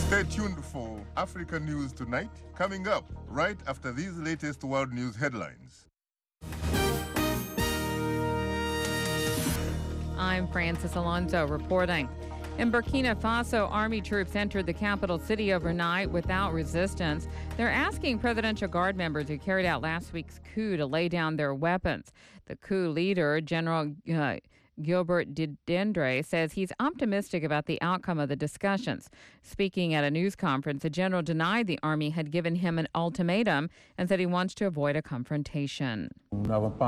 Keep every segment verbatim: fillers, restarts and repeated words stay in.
Stay tuned for Africa News Tonight, coming up right after these latest world news headlines. I'm Francis Alonso reporting. In Burkina Faso, army troops entered the capital city overnight without resistance. They're asking Presidential Guard members who carried out last week's coup to lay down their weapons. The coup leader, General uh, Gilbert Didendre, says he's optimistic about the outcome of the discussions. Speaking at a news conference, the general denied the army had given him an ultimatum and said he wants to avoid a confrontation. He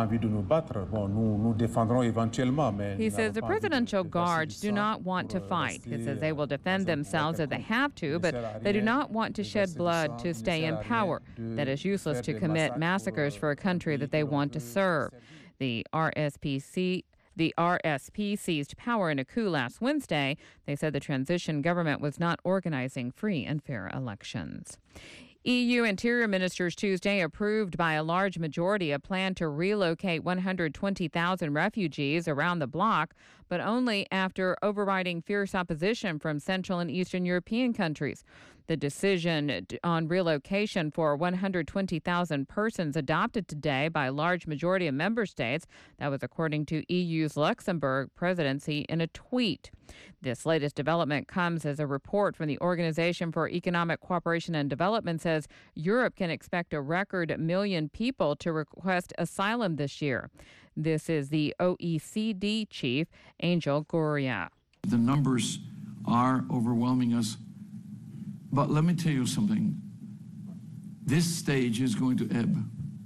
says the Presidential Guards do not want to fight. He says they will defend themselves if they have to, but they do not want to shed blood to stay in power. That is useless to commit massacres for a country that they want to serve. The R S P C The R S P seized power in a coup last Wednesday. They said the transition government was not organizing free and fair elections. E U Interior Ministers Tuesday approved by a large majority a plan to relocate one hundred twenty thousand refugees around the bloc, but only after overriding fierce opposition from Central and Eastern European countries. The decision on relocation for one hundred twenty thousand persons adopted today by a large majority of member states. That was according to E U's Luxembourg presidency in a tweet. This latest development comes as a report from the Organization for Economic Cooperation and Development says Europe can expect a record million people to request asylum this year. This is the O E C D chief, Angel Gurria. The numbers are overwhelming us. But let me tell you something. This stage is going to ebb.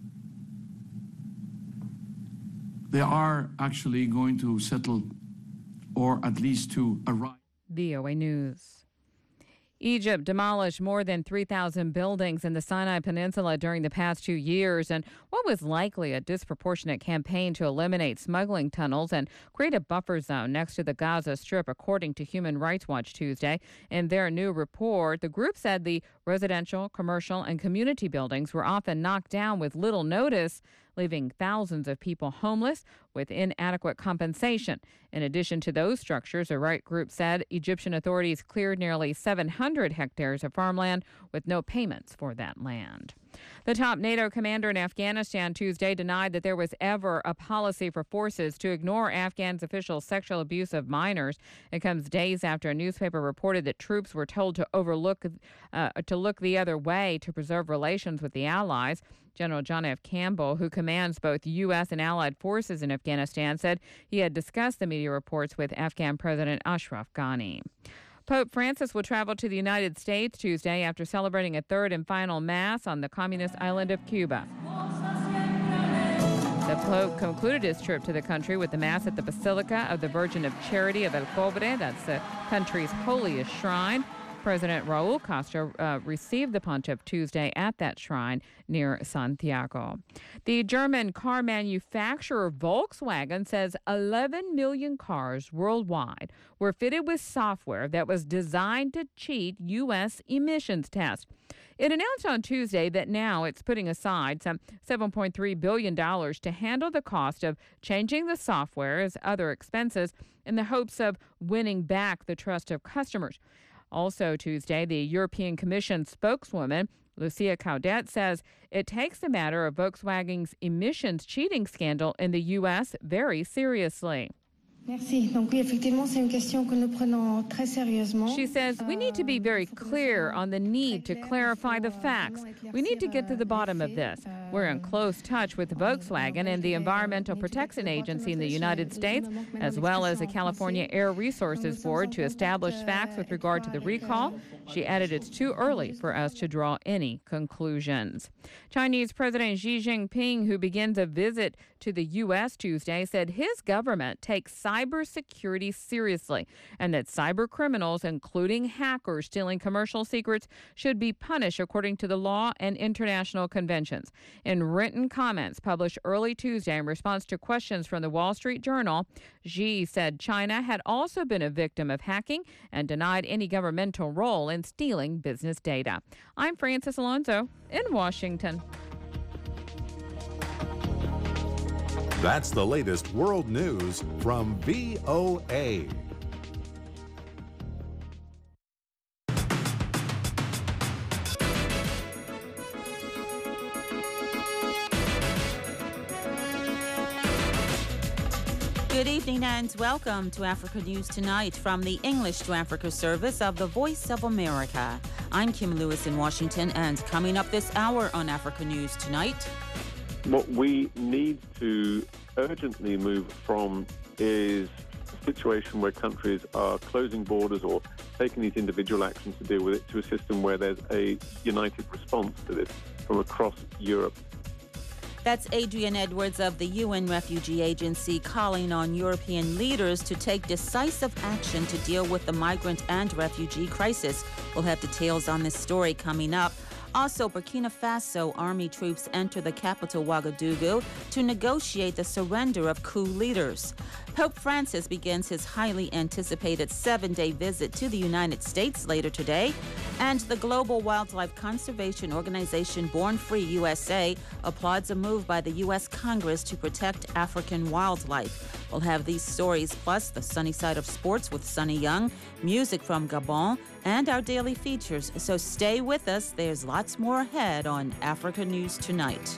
They are actually going to settle, or at least to arrive. V O A News. Egypt demolished more than three thousand buildings in the Sinai Peninsula during the past two years in what was likely a disproportionate campaign to eliminate smuggling tunnels and create a buffer zone next to the Gaza Strip, according to Human Rights Watch Tuesday. In their new report, the group said the residential, commercial, and community buildings were often knocked down with little notice, leaving thousands of people homeless with inadequate compensation. In addition to those structures, a right group said Egyptian authorities cleared nearly seven hundred hectares of farmland with no payments for that land. The top NATO commander in Afghanistan Tuesday denied that there was ever a policy for forces to ignore Afghan's official sexual abuse of minors. It comes days after a newspaper reported that troops were told to overlook, uh, to look the other way to preserve relations with the allies. General John F. Campbell, who commands both U S and allied forces in Afghanistan, said he had discussed the media reports with Afghan President Ashraf Ghani. Pope Francis will travel to the United States Tuesday after celebrating a third and final Mass on the communist island of Cuba. The Pope concluded his trip to the country with the Mass at the Basilica of the Virgin of Charity of El Cobre. That's the country's holiest shrine. President Raul Castro uh, received the pontiff Tuesday at that shrine near Santiago. The German car manufacturer Volkswagen says eleven million cars worldwide were fitted with software that was designed to cheat U S emissions tests. It announced on Tuesday that now it's putting aside some seven point three billion dollars to handle the cost of changing the software as other expenses in the hopes of winning back the trust of customers. Also Tuesday, the European Commission spokeswoman, Lucia Caudet, says it takes the matter of Volkswagen's emissions cheating scandal in the U S very seriously. Merci. Donc oui, effectivement, c'est une question que nous prenons très sérieusement. She says we need to be very clear on the need to clarify the facts. We need to get to the bottom of this. We're in close touch with Volkswagen and the Environmental Protection Agency in the United States, as well as the California Air Resources Board, to establish facts with regard to the recall. She added it's too early for us to draw any conclusions. Chinese President Xi Jinping, who begins a visit to the U S Tuesday, said his government takes cybersecurity seriously and that cyber criminals, including hackers stealing commercial secrets, should be punished according to the law and international conventions. In written comments published early Tuesday in response to questions from the Wall Street Journal, Xi said China had also been a victim of hacking and denied any governmental role in stealing business data. I'm Francis Alonso in Washington. That's the latest world news from V O A. Good evening and welcome to Africa News Tonight from the English to Africa service of the Voice of America. I'm Kim Lewis in Washington, and coming up this hour on Africa News Tonight. What we need to urgently move from is a situation where countries are closing borders or taking these individual actions to deal with it to a system where there's a united response to this from across Europe. That's Adrian Edwards of the U N Refugee Agency calling on European leaders to take decisive action to deal with the migrant and refugee crisis. We'll have details on this story coming up. Also, Burkina Faso army troops enter the capital Ouagadougou to negotiate the surrender of coup leaders. Pope Francis begins his highly anticipated seven-day visit to the United States later today. And the global wildlife conservation organization Born Free U S A applauds a move by the U S Congress to protect African wildlife. We'll have these stories, plus the sunny side of sports with Sunny Young, music from Gabon, and our daily features. So stay with us. There's lots more ahead on Africa News Tonight.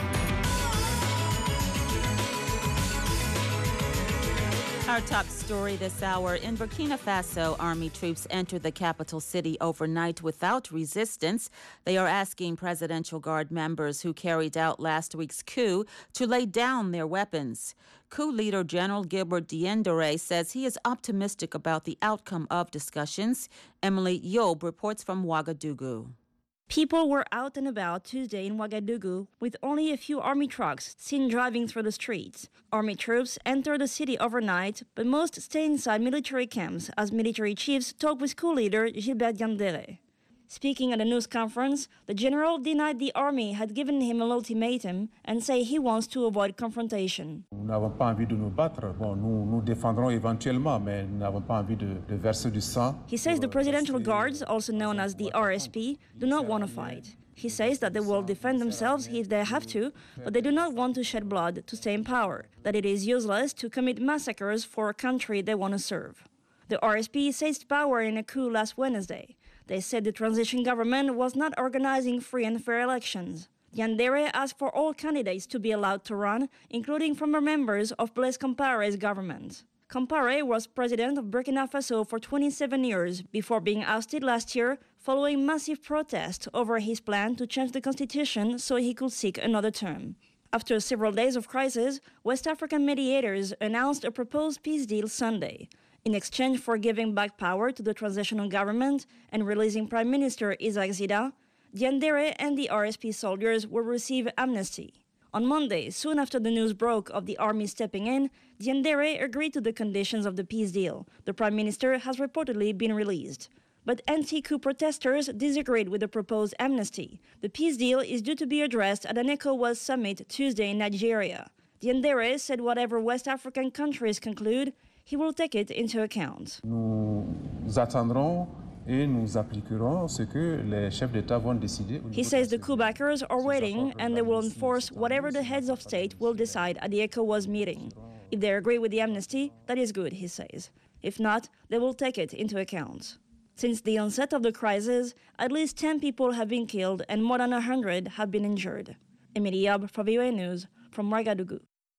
Our top story this hour: in Burkina Faso, army troops entered the capital city overnight without resistance. They are asking Presidential Guard members who carried out last week's coup to lay down their weapons. Coup leader General Gilbert Diendéré says he is optimistic about the outcome of discussions. Emily Yob reports from Ouagadougou. People were out and about Tuesday in Ouagadougou with only a few army trucks seen driving through the streets. Army troops entered the city overnight, but most stay inside military camps as military chiefs talk with coup leader Gilbert Diendéré. Speaking at a news conference, the general denied the army had given him an ultimatum and say he wants to avoid confrontation. Nous n'avons pas envie de nous battre. Bon, nous nous défendrons éventuellement, mais nous n'avons pas envie de, de verser du sang. He says the Presidential Guards, also known as the R S P, do not want to fight. He says that they will defend themselves if they have to, but they do not want to shed blood to stay in power, that it is useless to commit massacres for a country they want to serve. The R S P seized power in a coup last Wednesday. They said the transition government was not organizing free and fair elections. Diendéré asked for all candidates to be allowed to run, including former members of Blaise Compaoré's government. Compaoré was president of Burkina Faso for twenty-seven years before being ousted last year following massive protests over his plan to change the constitution so he could seek another term. After several days of crisis, West African mediators announced a proposed peace deal Sunday. In exchange for giving back power to the transitional government and releasing Prime Minister Isaac Zida, Diendéré and the R S P soldiers will receive amnesty. On Monday, soon after the news broke of the army stepping in, Diendéré agreed to the conditions of the peace deal. The Prime Minister has reportedly been released. But anti-coup protesters disagreed with the proposed amnesty. The peace deal is due to be addressed at an ECOWAS summit Tuesday in Nigeria. Diendéré said whatever West African countries conclude, he will take it into account. Nous attendrons et nous appliquerons ce que les chefs d'État vont décider. He says the coup backers are waiting and they will enforce whatever the heads of state will decide at the ECOWAS meeting. If they agree with the amnesty, that is good, he says. If not, they will take it into account. Since the onset of the crisis, at least ten people have been killed and more than one hundred have been injured. Emily Yob for V O A News from Ouagadougou.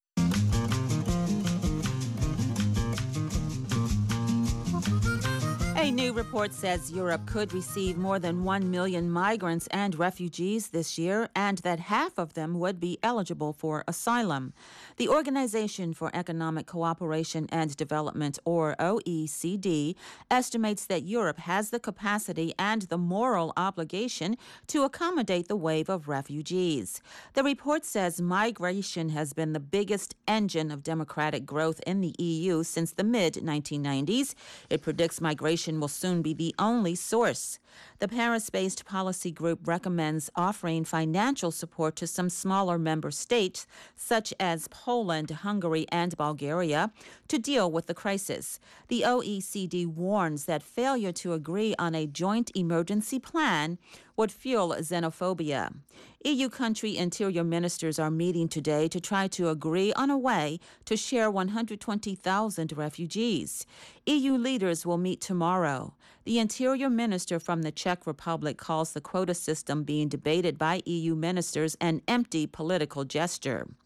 A new report says Europe could receive more than one million migrants and refugees this year, and that half of them would be eligible for asylum. The Organization for Economic Cooperation and Development, or O E C D, estimates that Europe has the capacity and the moral obligation to accommodate the wave of refugees. The report says migration has been the biggest engine of democratic growth in the E U since the mid nineteen nineties. It predicts migration will soon be the only source. The Paris-based policy group recommends offering financial support to some smaller member states, such as Poland, Hungary, and Bulgaria, to deal with the crisis. The O E C D warns that failure to agree on a joint emergency plan would fuel xenophobia. E U country interior ministers are meeting today to try to agree on a way to share one hundred twenty thousand refugees. E U leaders will meet tomorrow. The interior minister from the Czech Republic calls the quota system being debated by E U ministers an empty political gesture.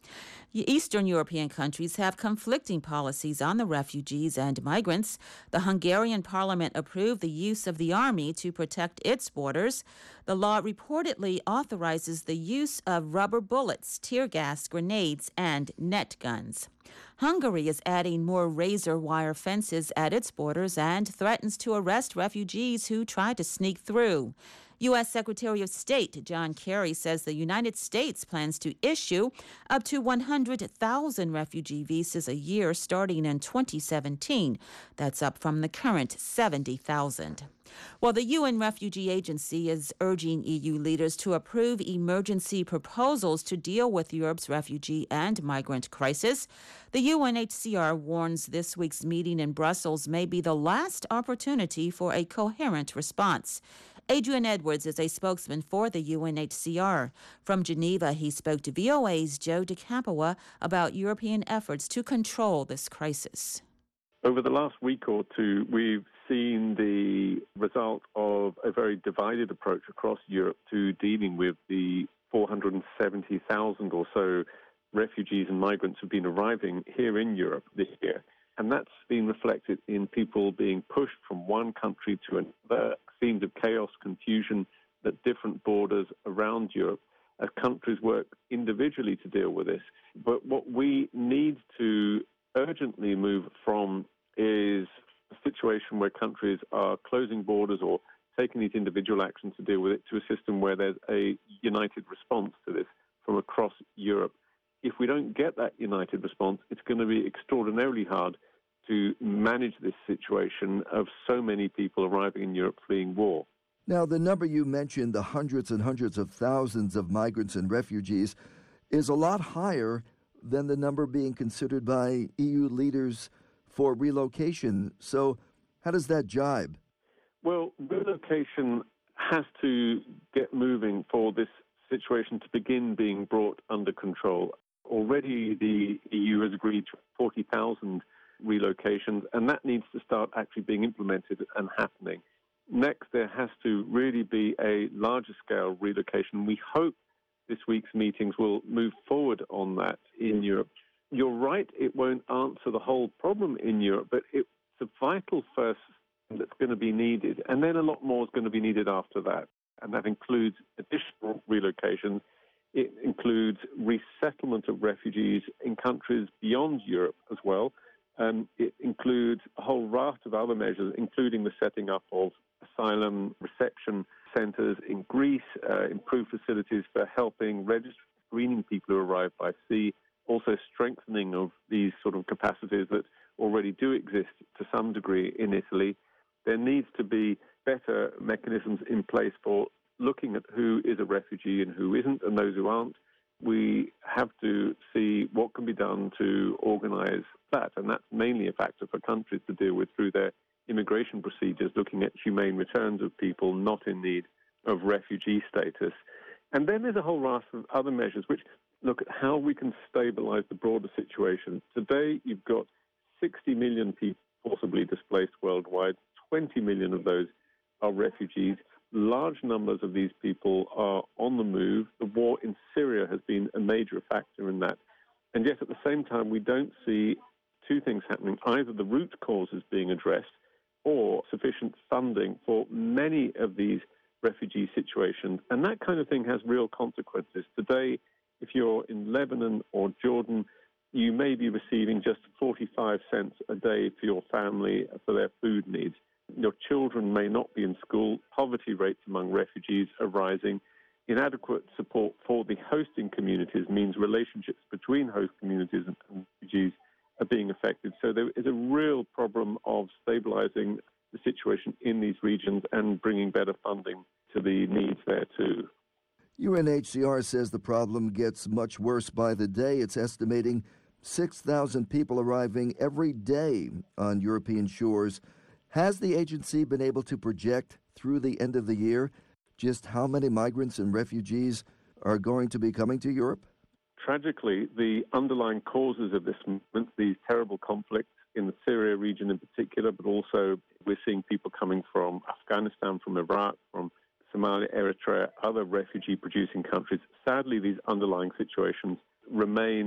Eastern European countries have conflicting policies on the refugees and migrants. The Hungarian parliament approved the use of the army to protect its borders. The law reportedly authorizes the use of rubber bullets, tear gas, grenades, and net guns. Hungary is adding more razor wire fences at its borders and threatens to arrest refugees who try to sneak through. U S. Secretary of State John Kerry says the United States plans to issue up to one hundred thousand refugee visas a year starting in twenty seventeen. That's up from the current seventy thousand. Well, the U N Refugee Agency is urging E U leaders to approve emergency proposals to deal with Europe's refugee and migrant crisis. The U N H C R warns this week's meeting in Brussels may be the last opportunity for a coherent response. Adrian Edwards is a spokesman for the U N H C R. From Geneva, he spoke to V O A's Joe DeCapua about European efforts to control this crisis. Over the last week or two, we've seen the result of a very divided approach across Europe to dealing with the four hundred seventy thousand or so refugees and migrants who've been arriving here in Europe this year. And that's been reflected in people being pushed from one country to another, scenes of chaos, confusion at different borders around Europe as countries work individually to deal with this. But what we need to urgently move from is a situation where countries are closing borders or taking these individual actions to deal with it to a system where there's a united response to this from across Europe. If we don't get that united response, it's going to be extraordinarily hard to manage this situation of so many people arriving in Europe fleeing war. Now, the number you mentioned, the hundreds and hundreds of thousands of migrants and refugees, is a lot higher than the number being considered by E U leaders for relocation. So how does that jibe? Well, relocation has to get moving for this situation to begin being brought under control. Already the E U has agreed to forty thousand relocations, and that needs to start actually being implemented and happening. Next, there has to really be a larger scale relocation. We hope this week's meetings will move forward on that in Europe. You're right, it won't answer the whole problem in Europe, but it's a vital first step that's going to be needed, and then a lot more is going to be needed after that. And that includes additional relocations. It includes resettlement of refugees in countries beyond Europe as well. Um, it includes a whole raft of other measures, including the setting up of asylum reception centres in Greece, uh, improved facilities for helping register screening people who arrive by sea, also strengthening of these sort of capacities that already do exist to some degree in Italy. There needs to be better mechanisms in place for looking at who is a refugee and who isn't, and those who aren't. We have to see what can be done to organise that, and that's mainly a factor for countries to deal with through their immigration procedures, looking at humane returns of people not in need of refugee status. And then there's a whole raft of other measures which look at how we can stabilise the broader situation. Today, you've got sixty million people forcibly displaced worldwide. twenty million of those are refugees. Large numbers of these people are on the move. The war in Syria has been a major factor in that. And yet, at the same time, we don't see two things happening. Either the root causes being addressed or sufficient funding for many of these refugee situations. And that kind of thing has real consequences. Today, if you're in Lebanon or Jordan, you may be receiving just forty-five cents a day for your family for their food needs. Your children may not be in school. Poverty rates among refugees are rising. Inadequate support for the hosting communities means relationships between host communities and refugees are being affected. So there is a real problem of stabilizing the situation in these regions and bringing better funding to the needs there too. U N H C R says the problem gets much worse by the day. It's estimating six thousand people arriving every day on European shores. Has the agency been able to project through the end of the year just how many migrants and refugees are going to be coming to Europe? Tragically, the underlying causes of this movement, these terrible conflicts in the Syria region in particular, but also we're seeing people coming from Afghanistan, from Iraq, from Somalia, Eritrea, other refugee-producing countries. Sadly, these underlying situations remain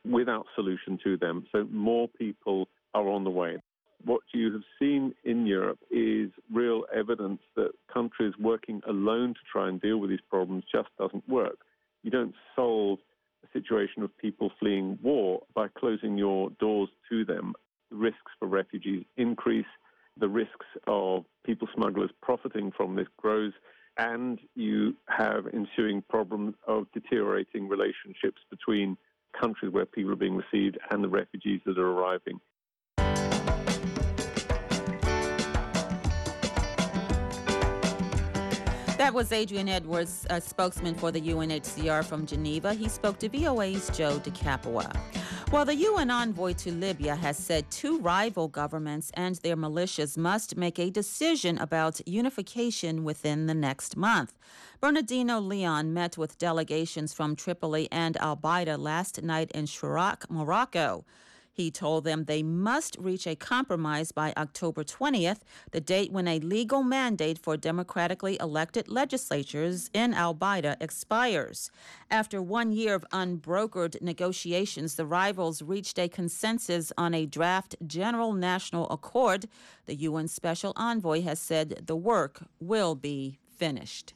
without solution to them. So more people are on the way. What you have seen in Europe is real evidence that countries working alone to try and deal with these problems just doesn't work. You don't solve a situation of people fleeing war by closing your doors to them. The risks for refugees increase, the risks of people smugglers profiting from this grows, and you have ensuing problems of deteriorating relationships between countries where people are being received and the refugees that are arriving. That was Adrian Edwards, a spokesman for the U N H C R from Geneva. He spoke to V O A's Joe DeCapua. Well, the U N envoy to Libya has said two rival governments and their militias must make a decision about unification within the next month. Bernardino Leon met with delegations from Tripoli and Al-Baida last night in Chirac, Morocco. He told them they must reach a compromise by October twentieth, the date when a legal mandate for democratically elected legislatures in Al-Baida expires. After one year of unbrokered negotiations, the rivals reached a consensus on a draft General National Accord. The U N Special Envoy has said the work will be finished.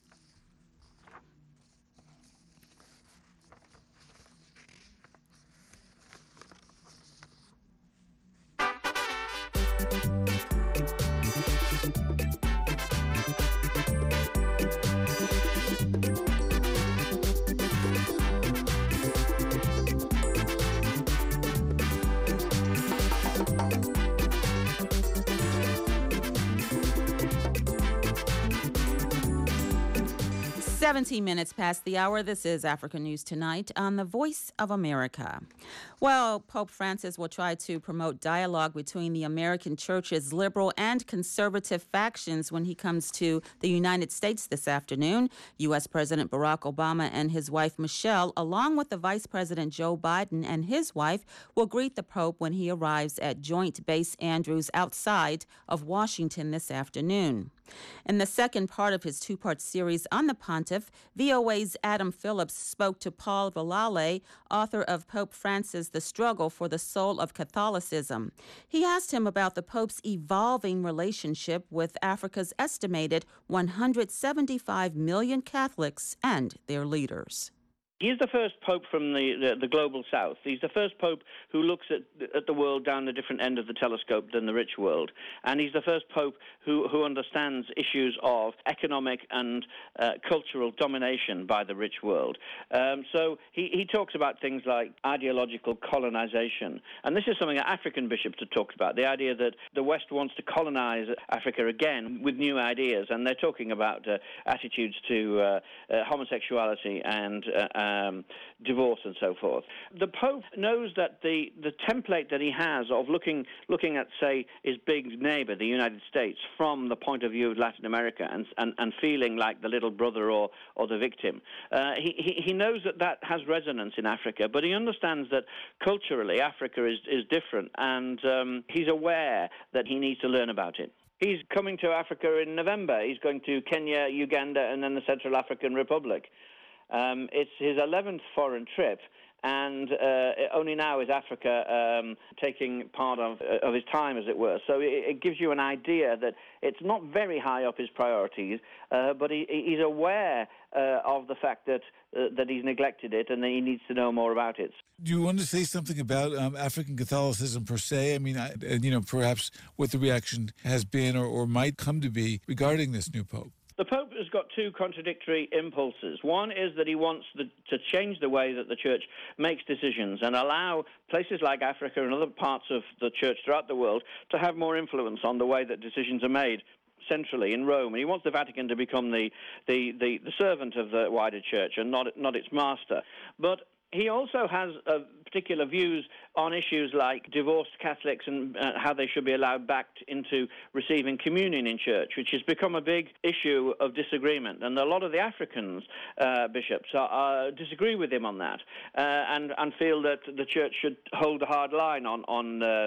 seventeen minutes past the hour. This is Africa News Tonight on the Voice of America. Well, Pope Francis will try to promote dialogue between the American church's liberal and conservative factions when he comes to the United States this afternoon. U S. President Barack Obama and his wife Michelle, along with the Vice President Joe Biden and his wife, will greet the Pope when he arrives at Joint Base Andrews outside of Washington this afternoon. In the second part of his two-part series on the pontiff, V O A's Adam Phillips spoke to Paul Vallale, author of Pope Francis, The Struggle for the Soul of Catholicism. He asked him about the Pope's evolving relationship with Africa's estimated one hundred seventy-five million Catholics and their leaders. He's the first pope from the, the, the global south. He's the first pope who looks at, at the world down a different end of the telescope than the rich world. And he's the first pope who, who understands issues of economic and uh, cultural domination by the rich world. Um, so he, he talks about things like ideological colonization. And this is something that African bishops have talked about, the idea that the West wants to colonize Africa again with new ideas. And they're talking about uh, attitudes to uh, uh, homosexuality and uh, Um, divorce and so forth. The Pope knows that the, the template that he has of looking looking at, say, his big neighbor, the United States, from the point of view of Latin America and and, and feeling like the little brother or, or the victim. Uh, he, he, he knows that that has resonance in Africa, but he understands that culturally Africa is, is different, and um, he's aware that he needs to learn about it. He's coming to Africa in November. He's going to Kenya, Uganda, and then the Central African Republic. Um, it's his eleventh foreign trip, and uh, only now is Africa um, taking part of, uh, of his time, as it were. So it, it gives you an idea that it's not very high up his priorities, uh, but he, he's aware uh, of the fact that uh, that he's neglected it and that he needs to know more about it. Do you want to say something about um, African Catholicism per se? I mean, I, and, you know, perhaps what the reaction has been or, or might come to be regarding this new Pope? The Pope has got two contradictory impulses. One is that he wants the, to change the way that the Church makes decisions and allow places like Africa and other parts of the Church throughout the world to have more influence on the way that decisions are made centrally in Rome. And he wants the Vatican to become the, the, the, the servant of the wider Church and not, not its master. But he also has uh, particular views on issues like divorced Catholics and uh, how they should be allowed back into receiving communion in church, which has become a big issue of disagreement. And a lot of the Africans uh, bishops are, are, disagree with him on that uh, and, and feel that the church should hold a hard line on, on uh,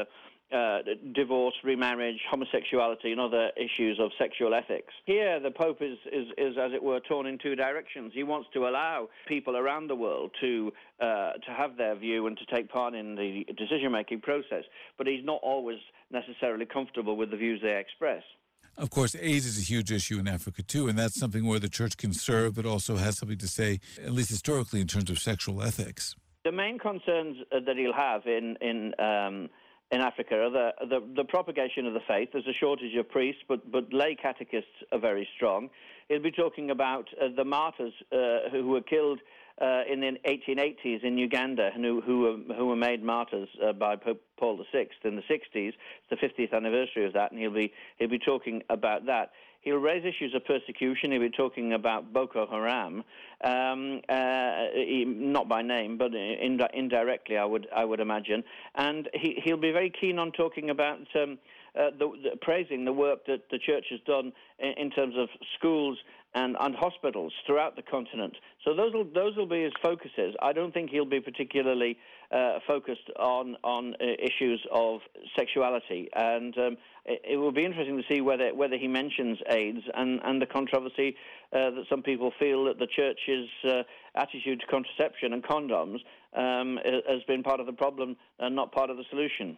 uh, divorce, remarriage, homosexuality, and other issues of sexual ethics. Here, the Pope is, is, is, as it were, torn in two directions. He wants to allow people around the world to uh, to have their view and to take part in the decision-making process, but he's not always necessarily comfortable with the views they express. Of course, AIDS is a huge issue in Africa, too, and that's something where the church can serve, but also has something to say, at least historically, in terms of sexual ethics. The main concerns uh, that he'll have in in um, in Africa are the, the the propagation of the faith. There's a shortage of priests, but but lay catechists are very strong. He'll be talking about uh, the martyrs uh, who were killed uh, in the eighteen eighties in Uganda, who who were, who were made martyrs uh, by Pope Paul the Sixth in the sixties. It's the fiftieth anniversary of that, and he'll be he'll be talking about that. He'll raise issues of persecution. He'll be talking about Boko Haram, um, uh, he, not by name, but in, indirectly, I would I would imagine. And he, he'll be very keen on talking about um, uh, the, the, praising the work that the church has done in, in terms of schools and, and hospitals throughout the continent. So those will those will be his focuses. I don't think he'll be particularly uh, focused on on uh, issues of sexuality, and um, it, it will be interesting to see whether whether he mentions AIDS and, and the controversy uh, that some people feel that the church's uh, attitude to contraception and condoms um, has been part of the problem and not part of the solution.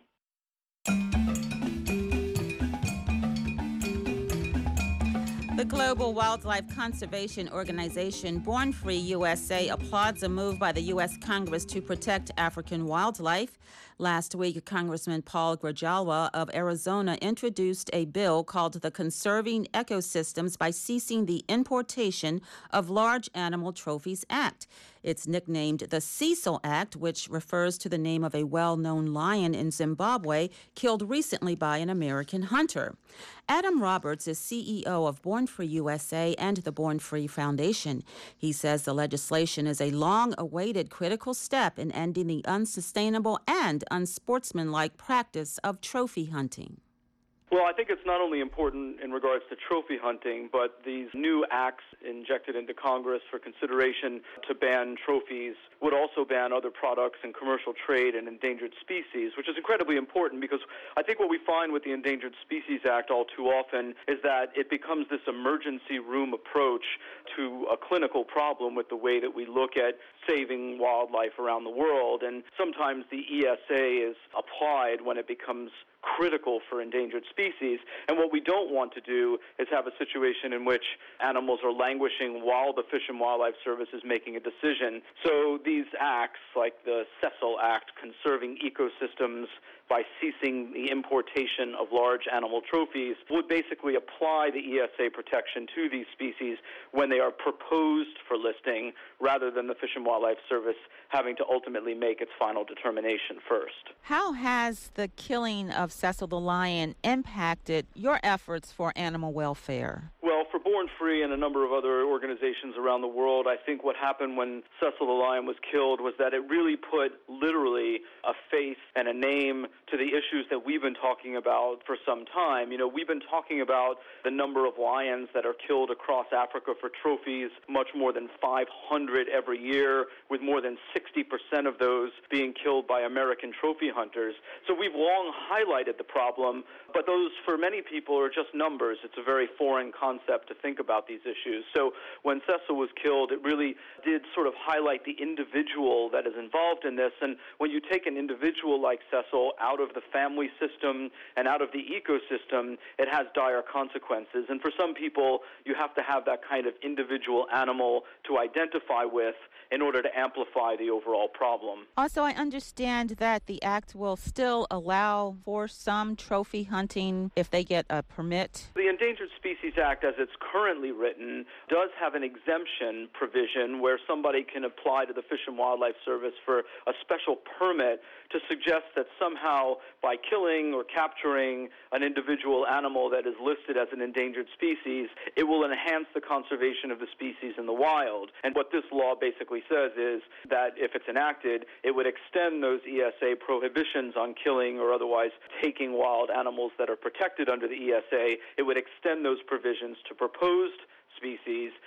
The global wildlife conservation organization Born Free U S A applauds a move by the U S Congress to protect African wildlife. Last week, Congressman Paul Grijalva of Arizona introduced a bill called the Conserving Ecosystems by Ceasing the Importation of Large Animal Trophies Act. It's nicknamed the Cecil Act, which refers to the name of a well-known lion in Zimbabwe killed recently by an American hunter. Adam Roberts is C E O of Born Free U S A and the Born Free Foundation. He says the legislation is a long-awaited critical step in ending the unsustainable and unsportsmanlike practice of trophy hunting. Well, I think it's not only important in regards to trophy hunting, but these new acts injected into Congress for consideration to ban trophies would also ban other products in commercial trade and endangered species, which is incredibly important because I think what we find with the Endangered Species Act all too often is that it becomes this emergency room approach to a clinical problem with the way that we look at saving wildlife around the world. And sometimes the E S A is applied when it becomes critical for endangered species. And what we don't want to do is have a situation in which animals are languishing while the Fish and Wildlife Service is making a decision. So these acts, like the Cecil Act, Conserving Ecosystems by Ceasing the Importation of Large Animal Trophies, would basically apply the E S A protection to these species when they are proposed for listing, rather than the Fish and Wildlife Service having to ultimately make its final determination first. How has the killing of Cecil the lion impacted your efforts for animal welfare? Well, for Born Free and a number of other organizations around the world, I think what happened when Cecil the lion was killed was that it really put literally a face and a name to the issues that we've been talking about for some time. You know, we've been talking about the number of lions that are killed across Africa for trophies, much more than five hundred every year, with more than sixty percent of those being killed by American trophy hunters. So we've long highlighted the problem, but those, for many people, are just numbers. It's a very foreign concept to think about these issues. So when Cecil was killed, it really did sort of highlight the individual that is involved in this. And when you take an individual like Cecil out of the family system and out of the ecosystem, it has dire consequences. And for some people, you have to have that kind of individual animal to identify with in order to amplify the overall problem. Also, I understand that the act will still allow for some trophy hunting if they get a permit. The Endangered Species Act, as it's currently written, does have an exemption provision where somebody can apply to the Fish and Wildlife Service for a special permit to suggest that somehow by killing or capturing an individual animal that is listed as an endangered species, it will enhance the conservation of the species in the wild. And what this law basically says is that if it's enacted, it would extend those E S A prohibitions on killing or otherwise taking wild animals that are protected under the E S A. It would extend those provisions to proposed species,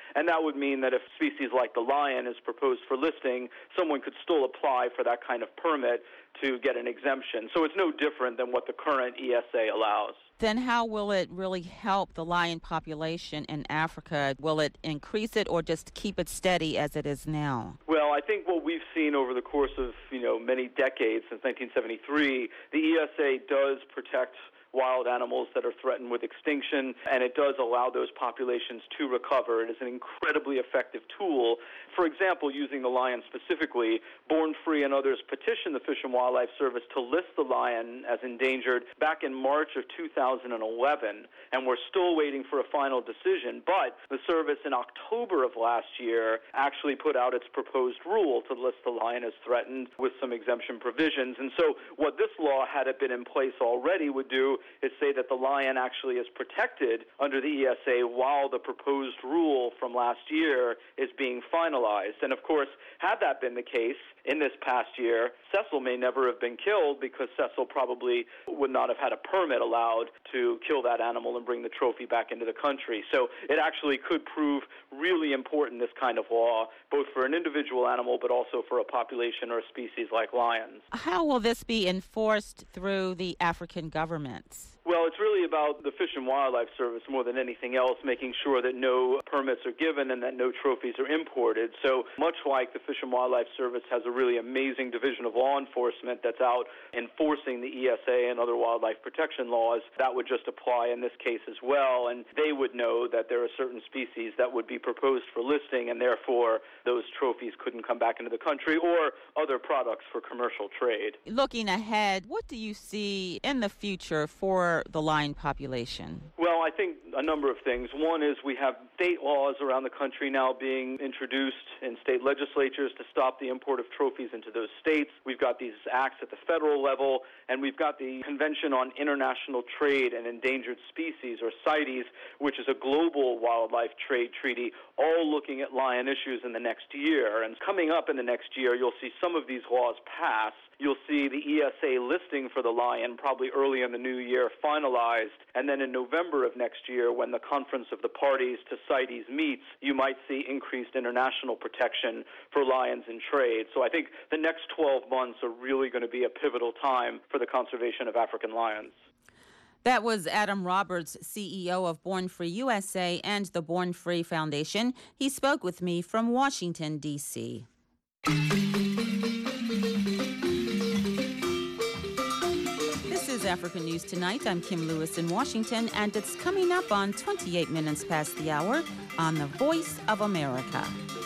And that would mean that if a species like the lion is proposed for listing, someone could still apply for that kind of permit to get an exemption. So it's no different than what the current E S A allows. Then how will it really help the lion population in Africa? Will it increase it or just keep it steady as it is now? Well, I think what we've seen over the course of, you know, many decades, since nineteen seventy-three, the E S A does protect wild animals that are threatened with extinction, and it does allow those populations to recover. It is an incredibly effective tool. For example, using the lion specifically, Born Free and others petitioned the Fish and Wildlife Service to list the lion as endangered back in March of two thousand eleven, and we're still waiting for a final decision. But the service in October of last year actually put out its proposed rule to list the lion as threatened with some exemption provisions. And so what this law, had it been in place already, would do is say that the lion actually is protected under the E S A while the proposed rule from last year is being finalized. And of course, had that been the case in this past year, Cecil may never have been killed because Cecil probably would not have had a permit allowed to kill that animal and bring the trophy back into the country. So it actually could prove really important, this kind of law, both for an individual animal but also for a population or a species like lions. How will this be enforced through the African governments? Well, it's really about the Fish and Wildlife Service more than anything else, making sure that no permits are given and that no trophies are imported. So much like the Fish and Wildlife Service has a really amazing division of law enforcement that's out enforcing the E S A and other wildlife protection laws, that would just apply in this case as well. And they would know that there are certain species that would be proposed for listing, and therefore those trophies couldn't come back into the country, or other products for commercial trade. Looking ahead, what do you see in the future for the lion population? Well, I think a number of things. One is we have state laws around the country now being introduced in state legislatures to stop the import of trophies into those states. We've got these acts at the federal level, and we've got the Convention on International Trade and Endangered Species, or CITES, which is a global wildlife trade treaty, all looking at lion issues in the next year. And coming up in the next year, you'll see some of these laws pass. You'll see the E S A listing for the lion probably early in the new year finalized, and then in November of next year, when the Conference of the Parties to CITES meets, you might see increased international protection for lions in trade. So I think the next twelve months are really going to be a pivotal time for the conservation of African lions. That was Adam Roberts, C E O of Born Free U S A and the Born Free Foundation. He spoke with me from Washington, D C This is Africa News Tonight. I'm Kim Lewis in Washington, and it's coming up on twenty-eight minutes past the hour on the Voice of America.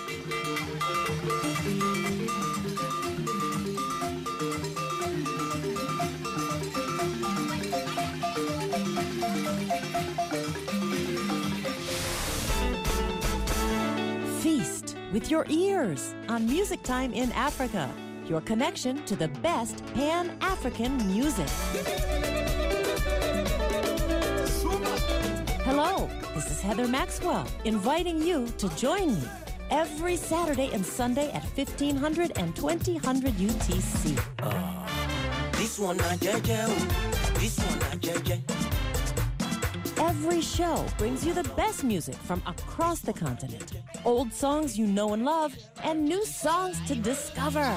Feast with your ears on Music Time in Africa, your connection to the best Pan-African music. Hello, this is Heather Maxwell, inviting you to join me every Saturday and Sunday at fifteen hundred and twenty hundred U T C. Uh, this one not J J, this one not J J. Every show brings you the best music from across the continent. Old songs you know and love, and new songs to discover.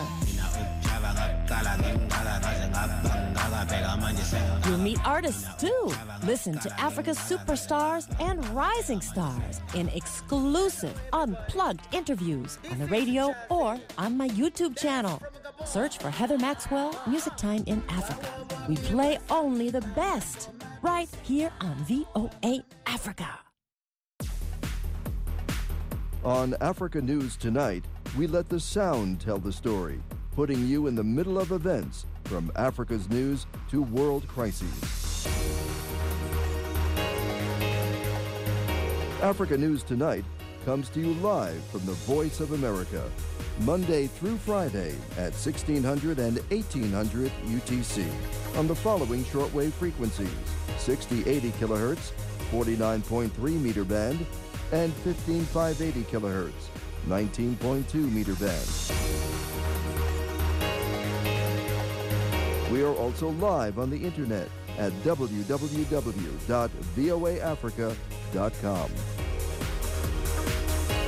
You'll meet artists too. Listen to Africa's superstars and rising stars in exclusive, unplugged interviews on the radio or on my YouTube channel. Search for Heather Maxwell, Music Time in Africa. We play only the best, right here on V O A Africa. On Africa News Tonight, we let the sound tell the story, putting you in the middle of events from Africa's news to world crises. Africa News Tonight comes to you live from the Voice of America, Monday through Friday at sixteen hundred and eighteen hundred U T C on the following shortwave frequencies: sixty eighty kilohertz, forty-nine point three meter band, and fifteen five eighty kilohertz, nineteen point two meter band. We are also live on the internet at w w w dot v o a africa dot com.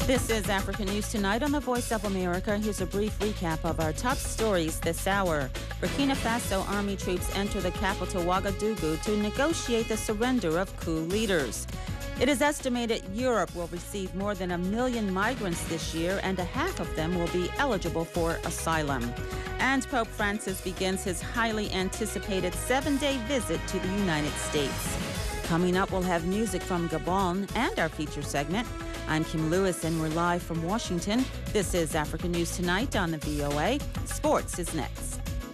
This is Africa News Tonight on the Voice of America. Here's a brief recap of our top stories this hour. Burkina Faso army troops enter the capital Ouagadougou to negotiate the surrender of coup leaders. It is estimated Europe will receive more than a million migrants this year, and a half of them will be eligible for asylum. And Pope Francis begins his highly anticipated seven-day visit to the United States. Coming up, we'll have music from Gabon and our feature segment. I'm Kim Lewis, and we're live from Washington. This is Africa News Tonight on the V O A. Sports is next.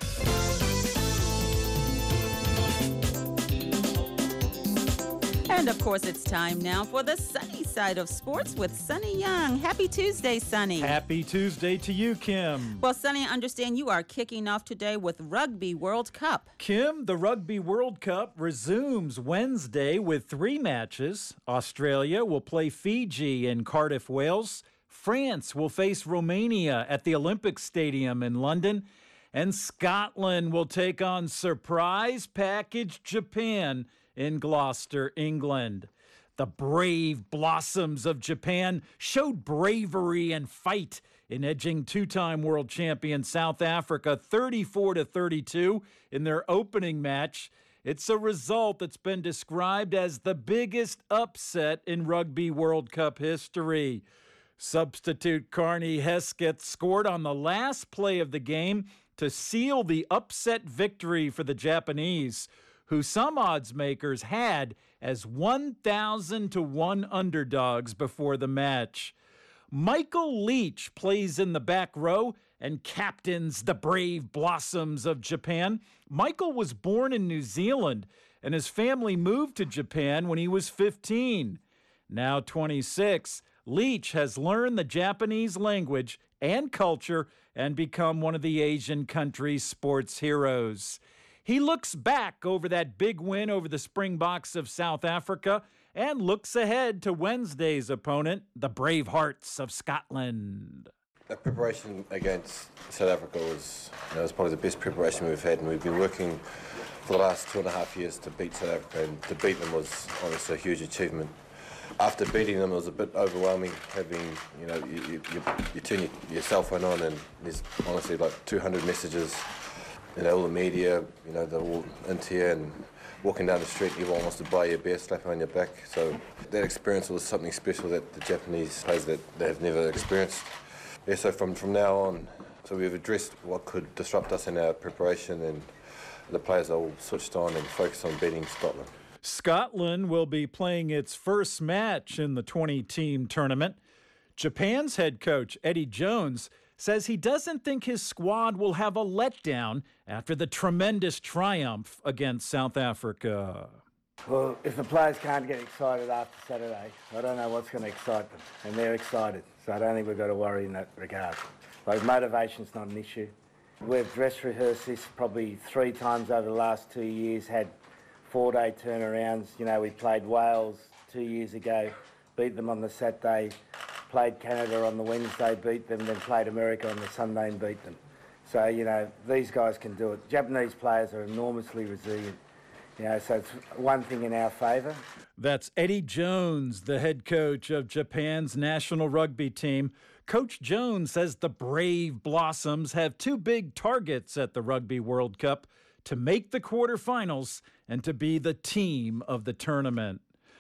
And of course, it's time now for the sunny side of sports with Sonny Young. Happy Tuesday, Sonny. Happy Tuesday to you, Kim. Well, Sonny, I understand you are kicking off today with Rugby World Cup. Kim, the Rugby World Cup resumes Wednesday with three matches. Australia will play Fiji in Cardiff, Wales. France will face Romania at the Olympic Stadium in London. And Scotland will take on surprise package Japan in Gloucester, England. The brave Blossoms of Japan showed bravery and fight in edging two-time world champion South Africa thirty-four to thirty-two in their opening match. It's a result that's been described as the biggest upset in Rugby World Cup history. Substitute Carney Hesketh scored on the last play of the game to seal the upset victory for the Japanese, who some odds makers had as one thousand to one underdogs before the match. Michael Leach plays in the back row and captains the brave Blossoms of Japan. Michael was born in New Zealand, and his family moved to Japan when he was fifteen. Now twenty-six, Leach has learned the Japanese language and culture and become one of the Asian country's sports heroes. He looks back over that big win over the Springboks of South Africa and looks ahead to Wednesday's opponent, the Bravehearts of Scotland. The preparation against South Africa was, you know, was probably the best preparation we've had, and we've been working for the last two and a half years to beat South Africa, and to beat them was obviously a huge achievement. After beating them, it was a bit overwhelming, having, you know, you, you, you turn your, your cell phone on and there's honestly like two hundred messages. You know, all the media, you know, they're all into you, and walking down the street, everyone wants to buy you a beer, slap on your back. So that experience was something special that the Japanese players that they have never experienced. Yeah, so from, from now on, so we've addressed what could disrupt us in our preparation, and the players are all switched on and focused on beating Scotland. Scotland will be playing its first match in the twenty-team tournament. Japan's head coach, Eddie Jones, says he doesn't think his squad will have a letdown after the tremendous triumph against South Africa. Well, if the players can't get excited after Saturday, I don't know what's going to excite them, and they're excited, so I don't think we've got to worry in that regard. Like, motivation's not an issue. We've dress rehearsed this probably three times over the last two years, had four-day turnarounds. You know, we played Wales two years ago, beat them on the Saturday, played Canada on the Wednesday, beat them, then played America on the Sunday and beat them. So, you know, these guys can do it. Japanese players are enormously resilient. You know, so it's one thing in our favour. That's Eddie Jones, the head coach of Japan's national rugby team. Coach Jones says the brave Blossoms have two big targets at the Rugby World Cup: to make the quarterfinals and to be the team of the tournament.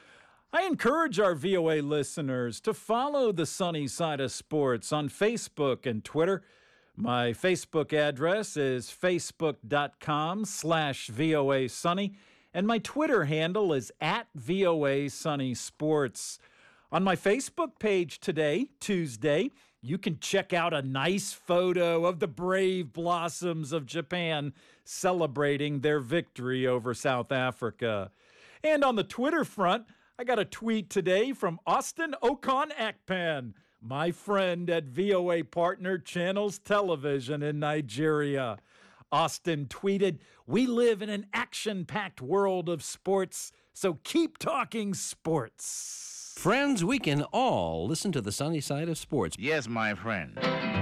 I encourage our V O A listeners to follow the Sunny Side of Sports on Facebook and Twitter. My Facebook address is facebook.com slash VOA Sunny, and my Twitter handle is at VOA Sunny Sports. On my Facebook page today, Tuesday, you can check out a nice photo of the brave Blossoms of Japan celebrating their victory over South Africa. And on the Twitter front, I got a tweet today from Austin Okon Akpan, my friend at V O A partner Channels Television in Nigeria. Austin tweeted, "We live in an action-packed world of sports, so keep talking sports." Friends, we can all listen to the sunny side of sports. Yes, my friend.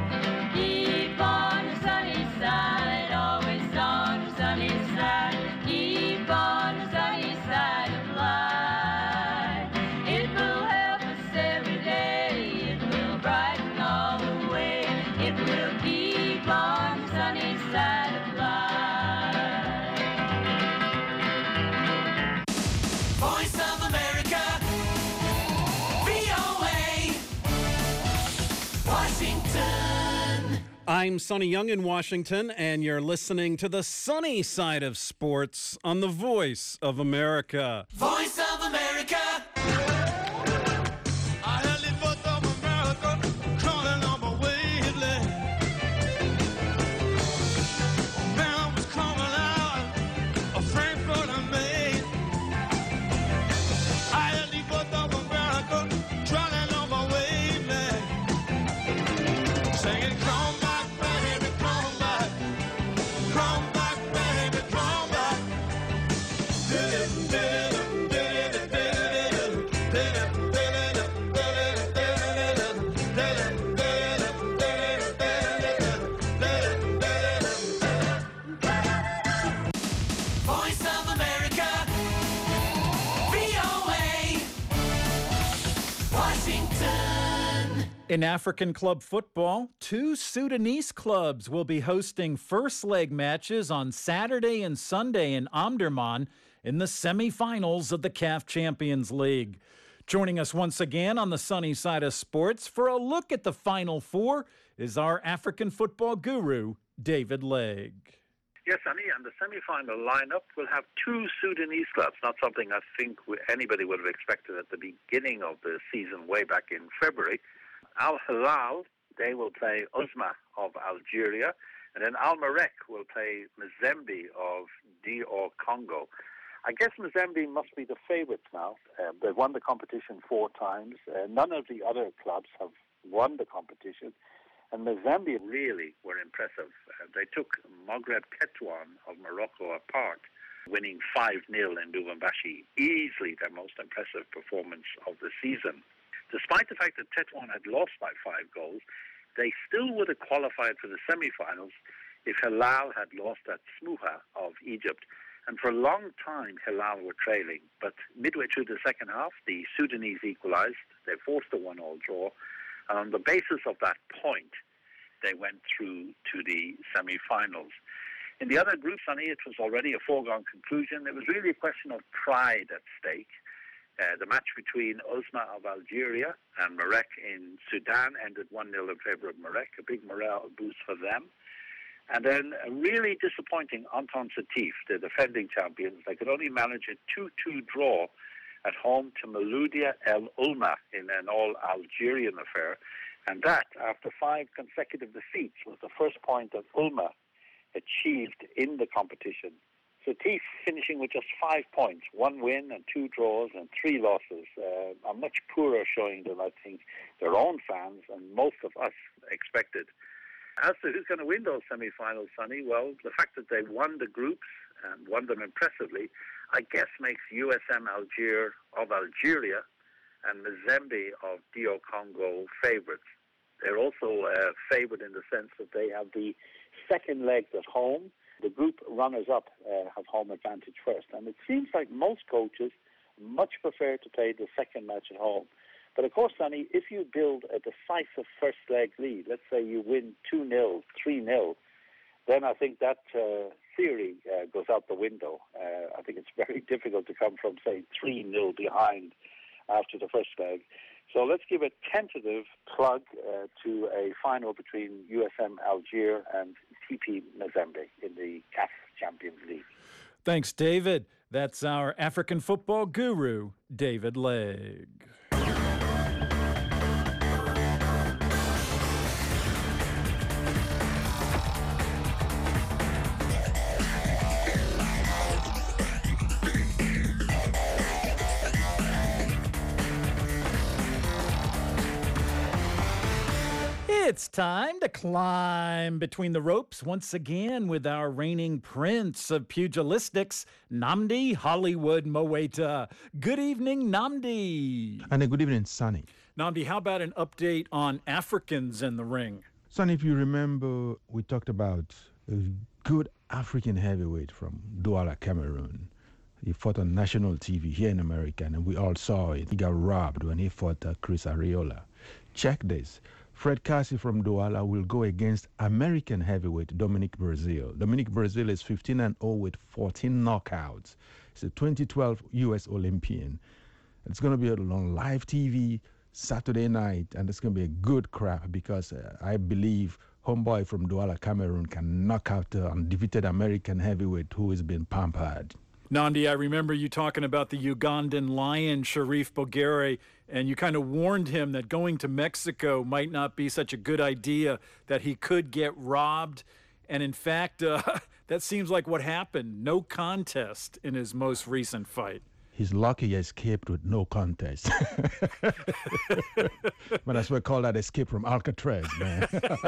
Keep on the sunny side, always on the sunny side. Keep on the sunny side of life. It will help us every day. It will I'm Sonny Young in Washington, and you're listening to the sunny side of sports on the Voice of America. Voice of America. In African club football, two Sudanese clubs will be hosting first leg matches on Saturday and Sunday in Omdurman in the semifinals of the C A F Champions League. Joining us once again on the sunny side of sports for a look at the Final Four is our African football guru, David Legg. Yes, Sonny, and the semi-final lineup will have two Sudanese clubs, not something I think anybody would have expected at the beginning of the season way back in February. Al Hilal, they will play Uzma of Algeria, and then Al Merrek will play Mazembe of D R Congo. I guess Mazembe must be the favourites now. Uh, they've won the competition four times. Uh, none of the other clubs have won the competition, and Mazembe really were impressive. Uh, they took Maghreb Tetouan of Morocco apart, winning five nil in Lubumbashi, easily their most impressive performance of the season. Despite the fact that Tetouan had lost by five goals, they still would have qualified for the semi-finals if Hilal had lost at Smuha of Egypt. And for a long time, Hilal were trailing. But midway through the second half, the Sudanese equalized. They forced a one-all draw. And on the basis of that point, they went through to the semi-finals. In the other group, Sonny, it was already a foregone conclusion. It was really a question of pride at stake. Uh, the match between Uzma of Algeria and Merrek in Sudan ended one nil in favour of Merrek, a big morale boost for them. And then a really disappointing Anton Setif, the defending champions. They could only manage a two two draw at home to Maloudia El Ulma in an all-Algerian affair. And that, after five consecutive defeats, was the first point that Ulma achieved in the competition. Setif finishing with just five points, one win and two draws and three losses, uh, a much poorer showing than I think their own fans and most of us expected. As to who's going to win those semi-finals, Sonny, well, the fact that they won the groups and won them impressively, I guess makes U S M Algier of Algeria and Mazembe of D R Congo favourites. They're also uh, favoured in the sense that they have the second legs at home. The group runners-up uh, have home advantage first. And it seems like most coaches much prefer to play the second match at home. But of course, Sonny, if you build a decisive first leg lead, let's say you win two nil, three nil, then I think that uh, theory uh, goes out the window. Uh, I think it's very difficult to come from, say, three nil behind after the first leg. So let's give a tentative plug uh, to a final between U S M Algier and T P Mazembe in the C A F Champions League. Thanks, David. That's our African football guru, David Legg. It's time to climb between the ropes once again with our reigning prince of pugilistics, Nnamdi Hollywood Mowaita. Good evening, Nnamdi. And a good evening, Sonny. Nnamdi, how about an update on Africans in the ring? Sonny, if you remember, we talked about a good African heavyweight from Douala, Cameroon. He fought on national T V here in America, and we all saw it. He got robbed when he fought uh, Chris Arreola. Check this. Fred Cassie from Douala will go against American heavyweight Dominic Brazil. Dominic Brazil is fifteen and oh with fourteen knockouts. He's a twenty twelve U S Olympian. It's going to be on live T V Saturday night, and it's going to be a good crowd because uh, I believe homeboy from Douala, Cameroon, can knock out the undefeated American heavyweight who has been pampered. Nandi, I remember you talking about the Ugandan lion, Sharif Bogere, and you kind of warned him that going to Mexico might not be such a good idea, that he could get robbed. And in fact, uh, that seems like what happened. No contest in his most recent fight. He's lucky he escaped with no contest. But that's what we call that escape from Alcatraz, man.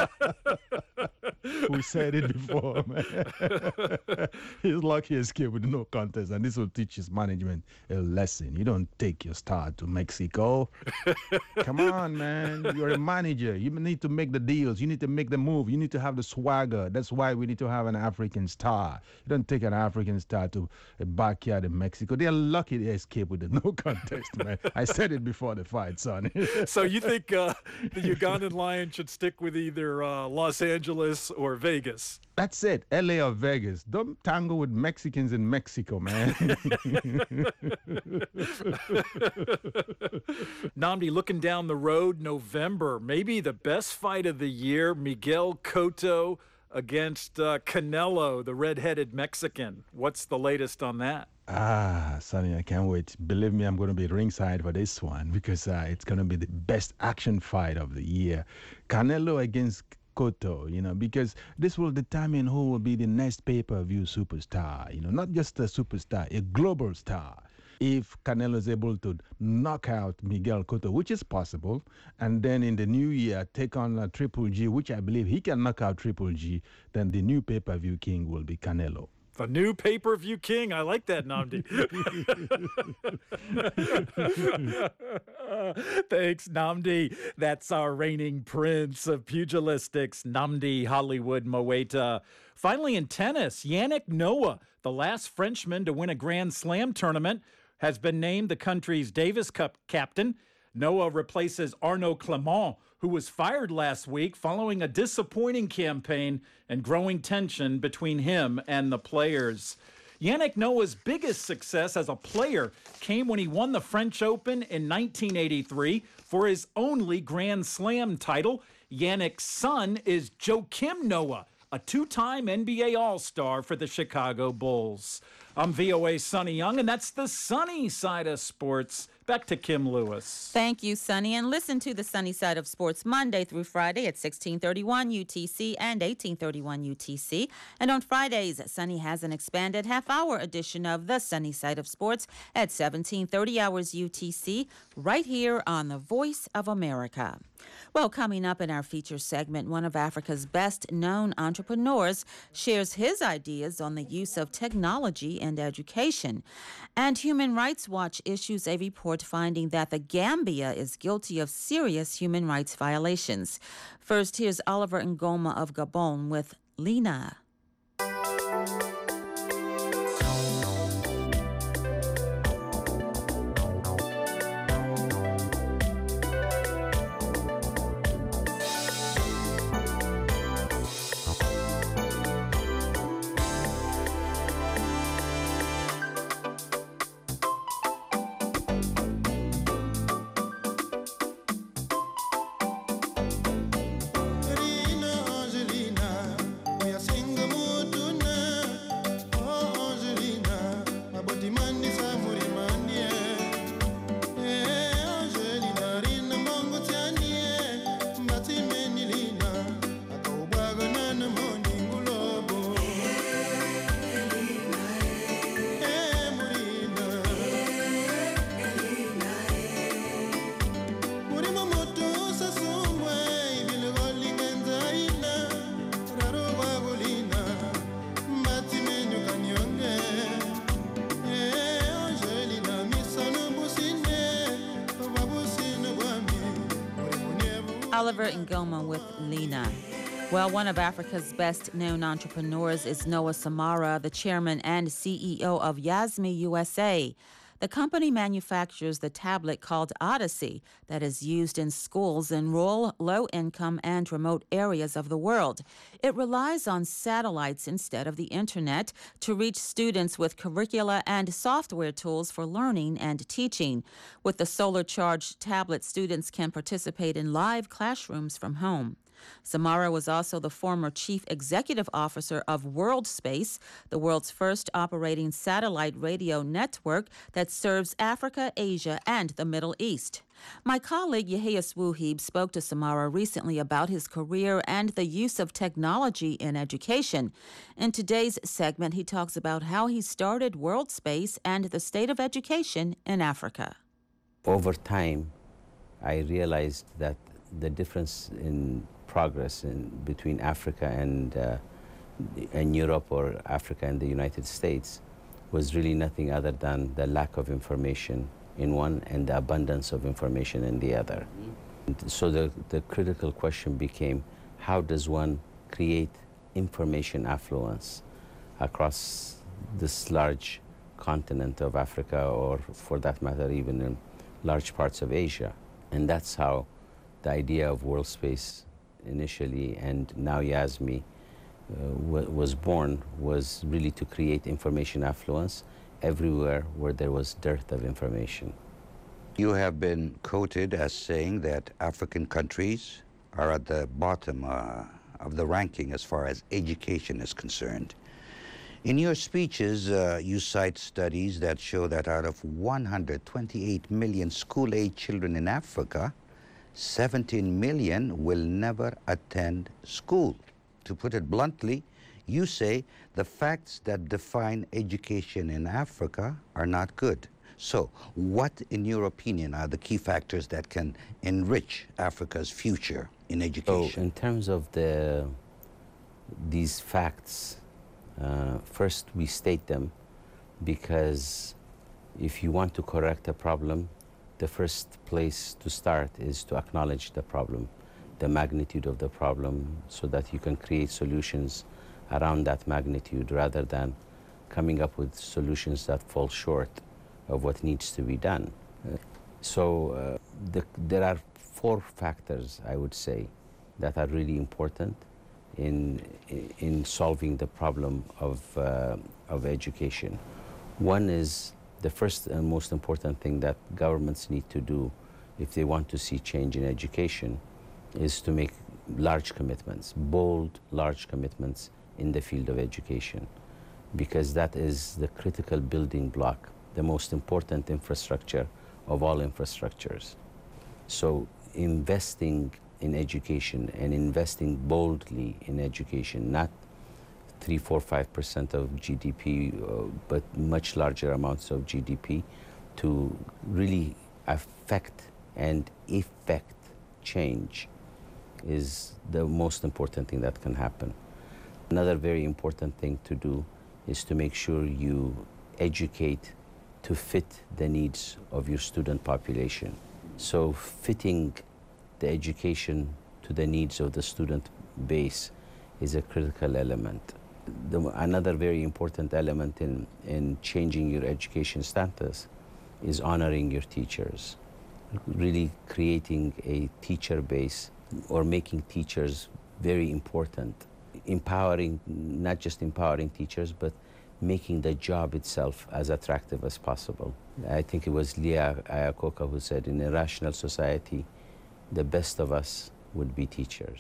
We said it before, man. He's lucky he escaped with no contest, and this will teach his management a lesson. You don't take your star to Mexico. Come on, man. You're a manager. You need to make the deals. You need to make the move. You need to have the swagger. That's why we need to have an African star. You don't take an African star to a backyard in Mexico. They're lucky they escaped with the no contest, man. I said it before the fight, son. So you think uh, the Ugandan lion should stick with either uh, Los Angeles or Vegas? That's it. L A or Vegas. Don't tangle with Mexicans in Mexico, man. Nnamdi, looking down the road, November, maybe the best fight of the year, Miguel Cotto against uh, Canelo, the red-headed Mexican. What's the latest on that? Ah, Sonny, I can't wait. Believe me, I'm going to be ringside for this one because uh, it's going to be the best action fight of the year. Canelo against Cotto, you know, because this will determine who will be the next pay-per-view superstar, you know, not just a superstar, a global star. If Canelo is able to knock out Miguel Cotto, which is possible, and then in the new year take on uh, Triple G, which I believe he can knock out Triple G, then the new pay-per-view king will be Canelo. The new pay-per-view king. I like that, Nnamdi. Thanks, Nnamdi. That's our reigning prince of pugilistics, Nnamdi Hollywood Moeta. Finally, in tennis, Yannick Noah, the last Frenchman to win a Grand Slam tournament, has been named the country's Davis Cup captain. Noah replaces Arnaud Clément, who was fired last week following a disappointing campaign and growing tension between him and the players. Yannick Noah's biggest success as a player came when he won the French Open in nineteen eighty-three for his only Grand Slam title. Yannick's son is Joakim Noah, a two-time N B A All-Star for the Chicago Bulls. I'm V O A's Sonny Young, and that's the sunny side of sports. Back to Kim Lewis. Thank you, Sonny. And listen to the Sunny Side of Sports Monday through Friday at sixteen thirty-one U T C and eighteen thirty-one U T C. And on Fridays, Sonny has an expanded half-hour edition of the Sunny Side of Sports at seventeen thirty hours U T C, right here on the Voice of America. Well, coming up in our feature segment, one of Africa's best-known entrepreneurs shares his ideas on the use of technology and education. And Human Rights Watch issues a report finding that the Gambia is guilty of serious human rights violations. First, here's Oliver Ngoma of Gabon with Lena. Oliver Ngoma with Lena. Well, one of Africa's best-known entrepreneurs is Noah Samara, the chairman and C E O of Yasmi U S A. The company manufactures the tablet called Odyssey that is used in schools in rural, low-income, and remote areas of the world. It relies on satellites instead of the internet to reach students with curricula and software tools for learning and teaching. With the solar-charged tablet, students can participate in live classrooms from home. Samara was also the former chief executive officer of WorldSpace, the world's first operating satellite radio network that serves Africa, Asia, and the Middle East. My colleague Yahya Swuhib spoke to Samara recently about his career and the use of technology in education. In today's segment, he talks about how he started WorldSpace and the state of education in Africa. Over time, I realized that the difference in progress in between Africa and uh, and Europe, or Africa and the United States, was really nothing other than the lack of information in one and the abundance of information in the other. Mm-hmm. So the, the critical question became, how does one create information affluence across this large continent of Africa, or for that matter, even in large parts of Asia? And that's how the idea of WorldSpace initially, and now YASME, uh, was born, was really to create information affluence everywhere where there was dearth of information. You have been quoted as saying that African countries are at the bottom uh, of the ranking as far as education is concerned. In your speeches, uh, you cite studies that show that out of one hundred twenty-eight million school-age children in Africa, seventeen million will never attend school. To put it bluntly, you say the facts that define education in Africa are not good. So, what, in your opinion, are the key factors that can enrich Africa's future in education? So, in terms of the these facts, uh, first we state them because if you want to correct a problem, the first place to start is to acknowledge the problem, the magnitude of the problem, so that you can create solutions around that magnitude rather than coming up with solutions that fall short of what needs to be done. Uh, so uh, the, there are four factors, I would say, that are really important in, in solving the problem of, uh, of education. One is the first and most important thing that governments need to do if they want to see change in education is to make large commitments, bold, large commitments in the field of education, because that is the critical building block, the most important infrastructure of all infrastructures. So investing in education and investing boldly in education, not three, four, five percent of G D P, uh, but much larger amounts of G D P to really affect and effect change is the most important thing that can happen. Another very important thing to do is to make sure you educate to fit the needs of your student population. So fitting the education to the needs of the student base is a critical element. The, another very important element in, in changing your education status is honoring your teachers, really creating a teacher base or making teachers very important, empowering, not just empowering teachers, but making the job itself as attractive as possible. I think it was Leah Iacocca who said, in a rational society, the best of us would be teachers.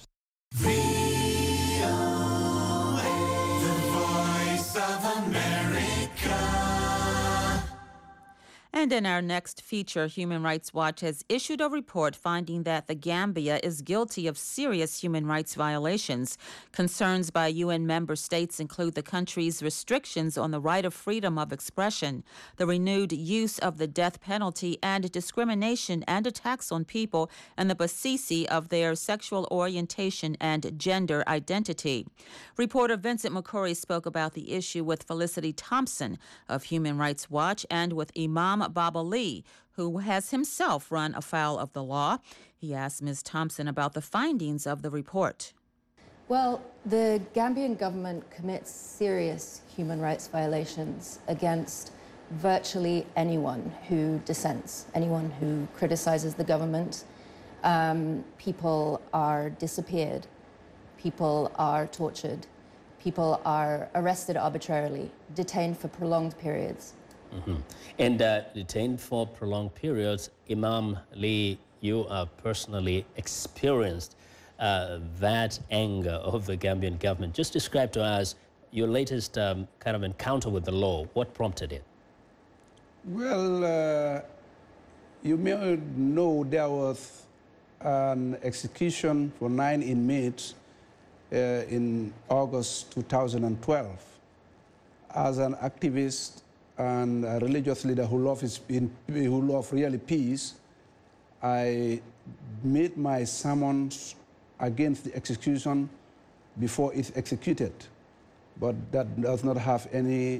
And in our next feature, Human Rights Watch has issued a report finding that the Gambia is guilty of serious human rights violations. Concerns by U N member states include the country's restrictions on the right of freedom of expression, the renewed use of the death penalty, and discrimination and attacks on people and the basis of their sexual orientation and gender identity. Reporter Vincent McCurry spoke about the issue with Felicity Thompson of Human Rights Watch and with Imam Baba Lee, who has himself run afoul of the law. He asked Miz Thompson about the findings of the report. Well, the Gambian government commits serious human rights violations against virtually anyone who dissents, anyone who criticizes the government. Um, people are disappeared, people are tortured, people are arrested arbitrarily, detained for prolonged periods. Mm-hmm. And uh, detained for prolonged periods, Imam Lee, you are personally experienced uh, that anger of the Gambian government. Just describe to us your latest um, kind of encounter with the law. What prompted it? Well, uh, you may know there was an execution for nine inmates uh, in August two thousand twelve. As an activist and a religious leader who loves his, in, who love really peace, I made my summons against the execution before it's executed. But that does not have any,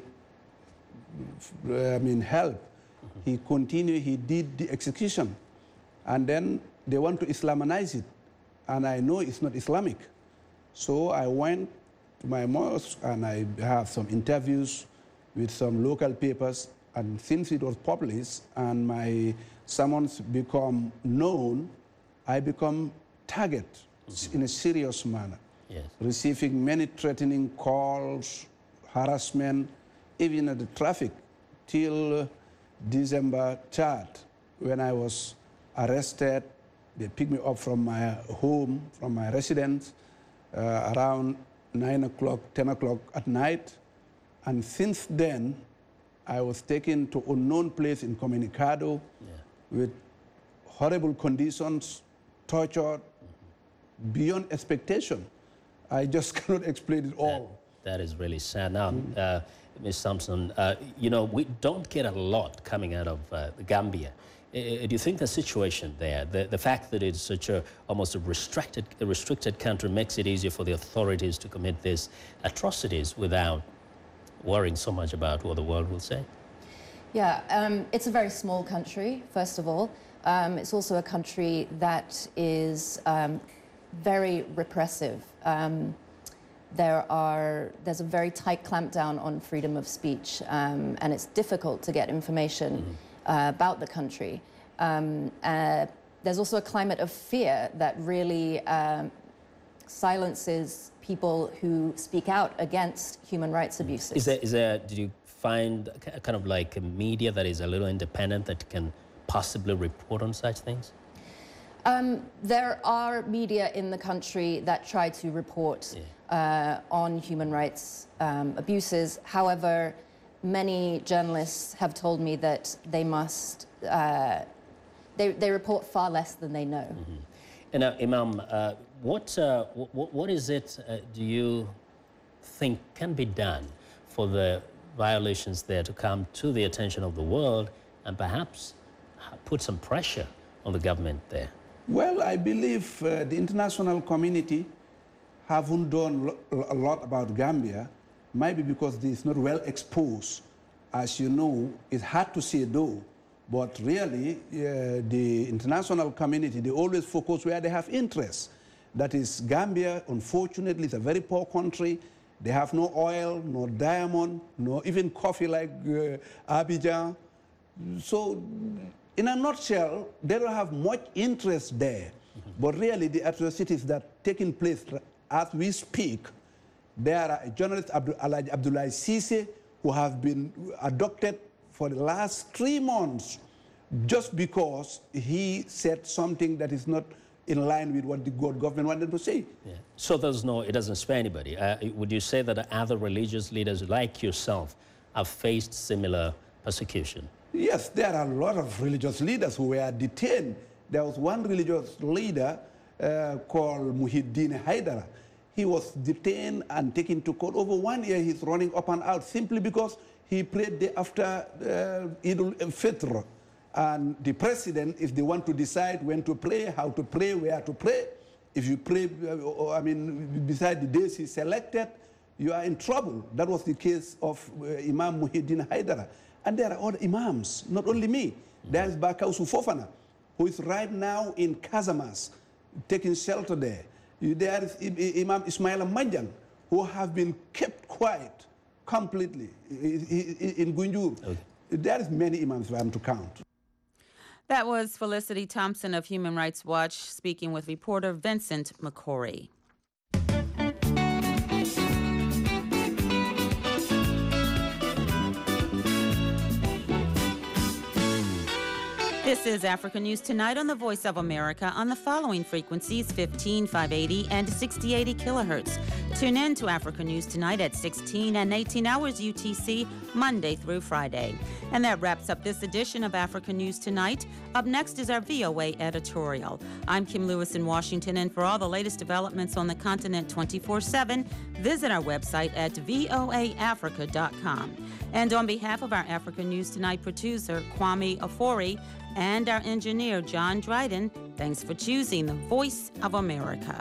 I mean, help. Mm-hmm. He continued, he did the execution. And then they want to Islamanize it. And I know it's not Islamic. So I went to my mosque and I have some interviews with some local papers. And since it was published and my summons become known, I become target mm-hmm. in a serious manner. Yes. Receiving many threatening calls, harassment, even at the traffic, till December third, when I was arrested. They picked me up from my home, from my residence, uh, around nine o'clock, ten o'clock at night. And since then, I was taken to unknown place in Comunicado yeah. with horrible conditions, tortured, mm-hmm. beyond expectation. I just cannot explain it all. That, that is really sad. Now, mm. uh, Miz Thompson, uh, you know, we don't get a lot coming out of uh, Gambia. Uh, do you think the situation there, the, the fact that it's such a almost a restricted, a restricted country makes it easier for the authorities to commit these atrocities without worrying so much about what the world will say? Yeah, um, it's a very small country, first of all. Um, it's also a country that is um, very repressive. Um, there are, there's a very tight clampdown on freedom of speech, um, and it's difficult to get information mm-hmm. uh, about the country. Um, uh, there's also a climate of fear that really um, silences people who speak out against human rights abuses. Is there, is there, did you find a kind of like a media that is a little independent that can possibly report on such things? Um, there are media in the country that try to report yeah. uh, on human rights um, abuses. However, many journalists have told me that they must, uh, they, they report far less than they know. Mm-hmm. And now, Imam, uh, what, uh, what, what is it uh, do you think can be done for the violations there to come to the attention of the world and perhaps put some pressure on the government there? Well, I believe uh, the international community haven't done lo a lot about Gambia, maybe because it's not well exposed. As you know, it's hard to say though, but really uh, the international community, they always focus where they have interest. That is Gambia, unfortunately, is a very poor country. They have no oil, no diamond, no even coffee like uh, Abidjan. So, in a nutshell, they don't have much interest there. Mm-hmm. But really, the atrocities that are taking place as we speak, there are a journalist, Alhaji Abdoulaye Cissé, who have been abducted for the last three months just because he said something that is not in line with what the government wanted to say. Yeah. So there's no, it doesn't spare anybody. Uh, would you say that other religious leaders like yourself have faced similar persecution? Yes, there are a lot of religious leaders who were detained. There was one religious leader uh, called Muhyiddin Haidara. He was detained and taken to court. Over one year, he's running up and out simply because he prayed the after uh, Eid al-Fitr. And the president is the one to decide when to pray, how to pray, where to pray. If you pray, uh, I mean, beside the days he selected, you are in trouble. That was the case of uh, Imam Muhyiddin Haidara. And there are other imams, not only me. There's Bakausu Fofana, who is right now in Casamas, taking shelter there. There is Imam Ismail Manjang, who have been kept quiet completely in Gunjur. Okay. There is many imams for them to count. That was Felicity Thompson of Human Rights Watch speaking with reporter Vincent McCory. This is Africa News Tonight on the Voice of America on the following frequencies: fifteen, five eighty, and sixty eighty kilohertz. Tune in to Africa News Tonight at sixteen and eighteen hours U T C, Monday through Friday. And that wraps up this edition of Africa News Tonight. Up next is our V O A editorial. I'm Kim Lewis in Washington, and for all the latest developments on the continent twenty-four seven, visit our website at voa africa dot com. And on behalf of our Africa News Tonight producer, Kwame Afori, and our engineer, John Dryden, thanks for choosing the Voice of America.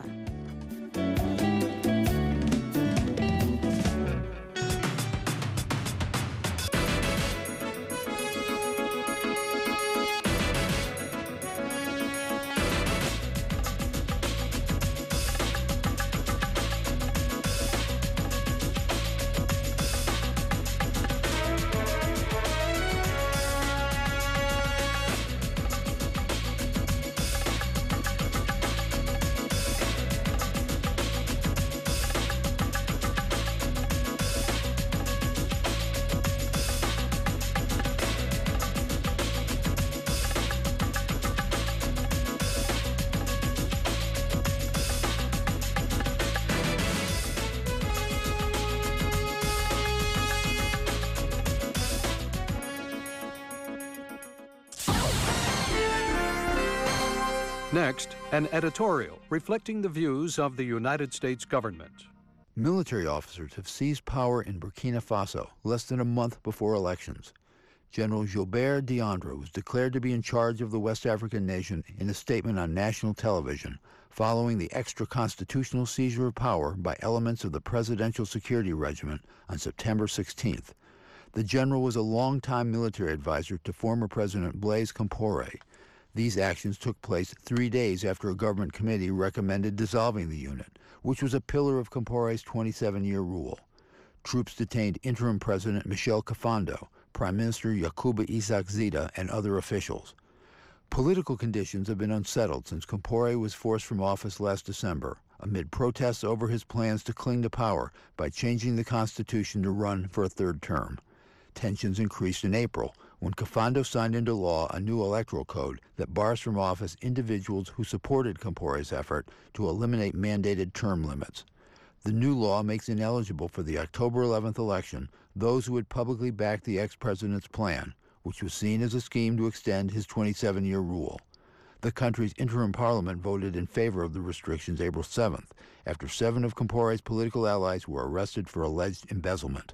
Next, an editorial reflecting the views of the United States government. Military officers have seized power in Burkina Faso less than a month before elections. General Gilbert Diandra was declared to be in charge of the West African nation in a statement on national television following the extra-constitutional seizure of power by elements of the Presidential Security Regiment on September sixteenth. The general was a longtime military advisor to former President Blaise Compaoré. These actions took place three days after a government committee recommended dissolving the unit, which was a pillar of Compaoré's twenty-seven-year rule. Troops detained interim President Michel Kafando, Prime Minister Yakuba Isaac Zida, and other officials. Political conditions have been unsettled since Compaoré was forced from office last December, amid protests over his plans to cling to power by changing the constitution to run for a third term. Tensions increased in April, when Kafando signed into law a new electoral code that bars from office individuals who supported Compaoré's effort to eliminate mandated term limits. The new law makes ineligible for the October eleventh election those who had publicly backed the ex-president's plan, which was seen as a scheme to extend his twenty-seven-year rule. The country's interim parliament voted in favor of the restrictions April seventh, after seven of Compaoré's political allies were arrested for alleged embezzlement.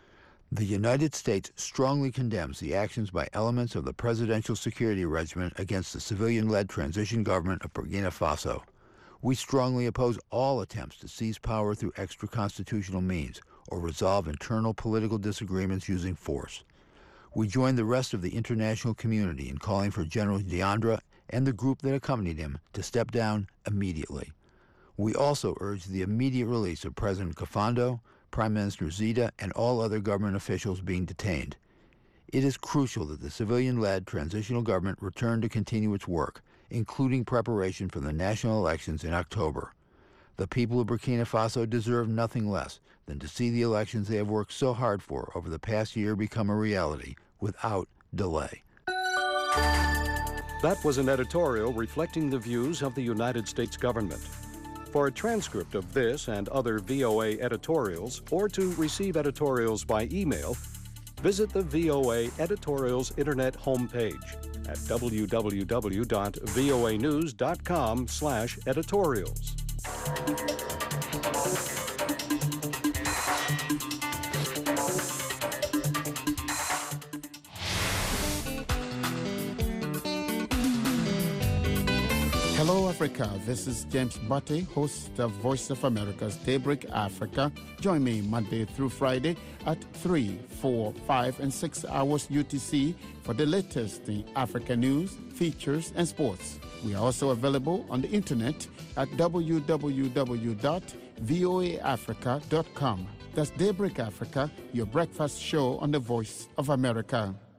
The United States strongly condemns the actions by elements of the Presidential Security Regiment against the civilian-led transition government of Burkina Faso. We strongly oppose all attempts to seize power through extra-constitutional means or resolve internal political disagreements using force. We join the rest of the international community in calling for General Diandra and the group that accompanied him to step down immediately. We also urge the immediate release of President Kafando, Prime Minister Zida, and all other government officials being detained. It is crucial that the civilian-led transitional government return to continue its work, including preparation for the national elections in October. The people of Burkina Faso deserve nothing less than to see the elections they have worked so hard for over the past year become a reality without delay. That was an editorial reflecting the views of the United States government. For a transcript of this and other V O A editorials, or to receive editorials by email, visit the V O A Editorials Internet homepage at w w w dot voa news dot com slash editorials. Hello, Africa. This is James Butte, host of Voice of America's Daybreak Africa. Join me Monday through Friday at three, four, five, and six hours U T C for the latest in Africa news, features, and sports. We are also available on the internet at w w w dot voa africa dot com. That's Daybreak Africa, your breakfast show on the Voice of America.